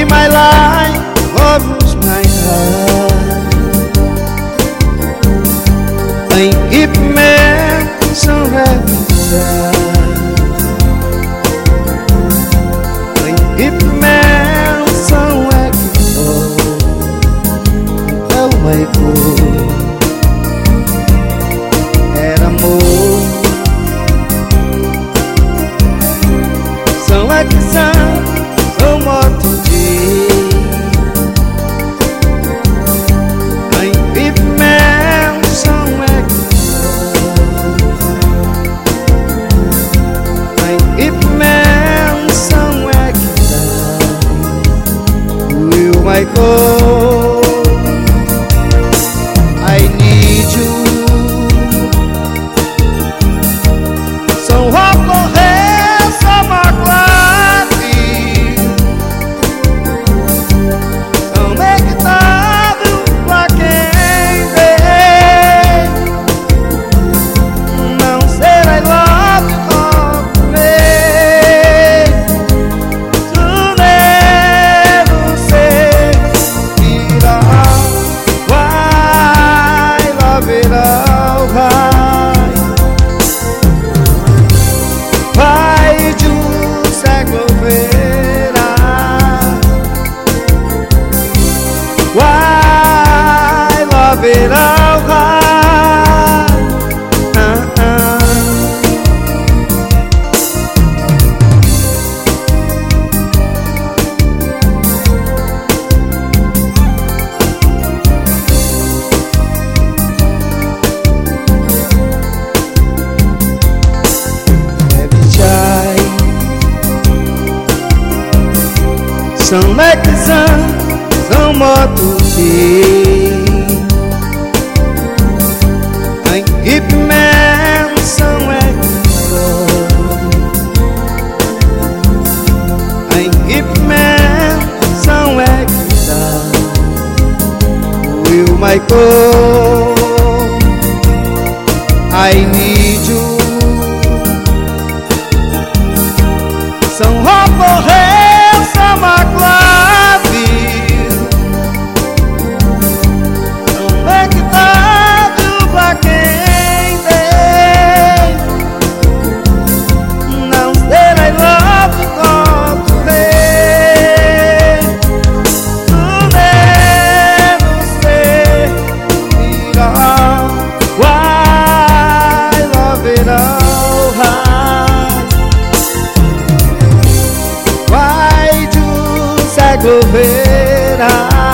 be my life, love was my heart. Anh kiếp mẹ sao ra dài, anh kiếp mẹ sao ra theo mây cuồng. Era amor, são é que são morto de anh kiếp mẹ sao é que anh kiếp mẹ sao é que will my God, I need you. São Rocorrer, São Maclave, São Nectário pra quem vê. Não será love of me. Tu never say it all. Why love it all? Vai de século verá. Why love it all high? Every child são lequizan, são motos de anh kiếp mẹ são lequizan, anh kiếp mẹ são lequizan will my God, I need you. São Rocorrer, São Maclave, São Nectário pra quem tem. Não será love of me. Tu never say it all. Why love it all high? Vai de século verá.